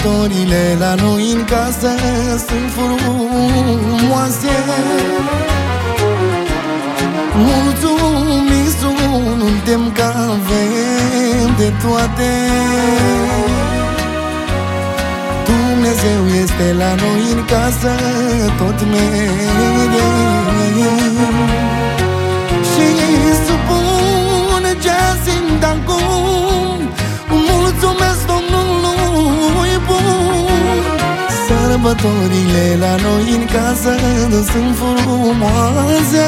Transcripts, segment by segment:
Sărbătorile la noi în casă sunt frumoase. Mulțumim suntem că avem de toate. Dumnezeu este la noi în casă tot mereu. Și supun ce simt acum, mulțumesc Domnului bun. Sărbătorile la noi în casă sunt frumoase.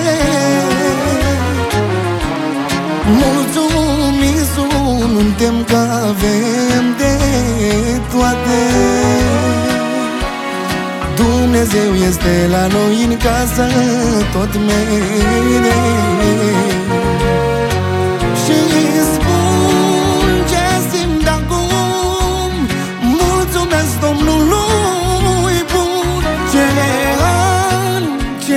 Mulțumim suntem că avem de toate. Dumnezeu este la noi în casă tot mereu. Și spun ce simt acum, mulțumesc Domnului bun. Ce ani,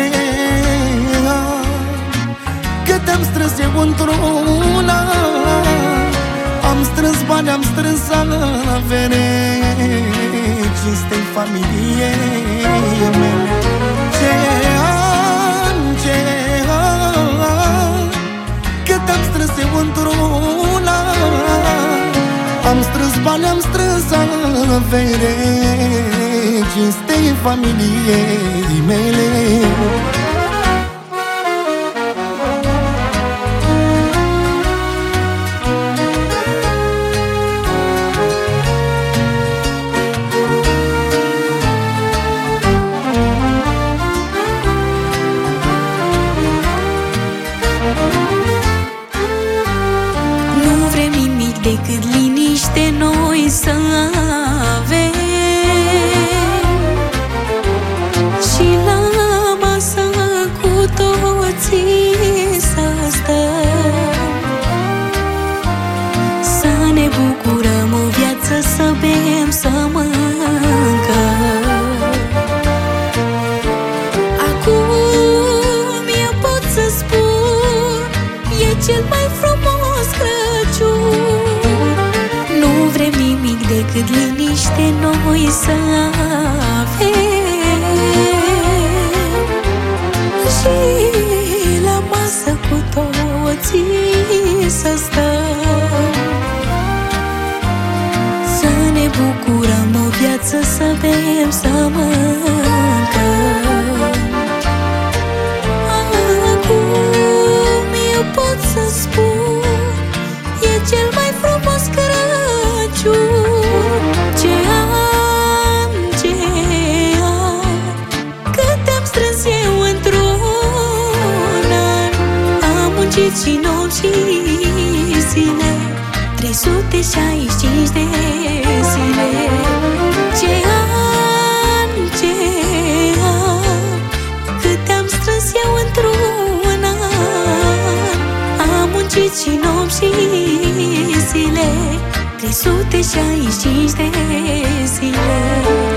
cât am strâns eu într-una. Am strâns bani, am strâns avere, cinstei familiei mele. Ce ani, cât am strâns eu într-una. Am strâns bani, am strâns avere, cinstei familiei mele. Decât liniște noi să avem și la masă cu toții să stăm, să ne bucurăm o viață, să bem, să mâncăm. Acum eu pot să spun, e cel mai frumos Crăciun. Nimic decât liniște noi să avem și la masă cu toții să stăm, să ne bucurăm o viață, să bem, să mâncăm. Acum eu pot să spun, e cel mai frumos Crăciun. Ce am, cât am strâns eu într-un an. Am muncit și nopți și zile, 365 de zile. Ce am, cât am strâns eu într-un an. Am muncit și nopți și zile, 365 de zile.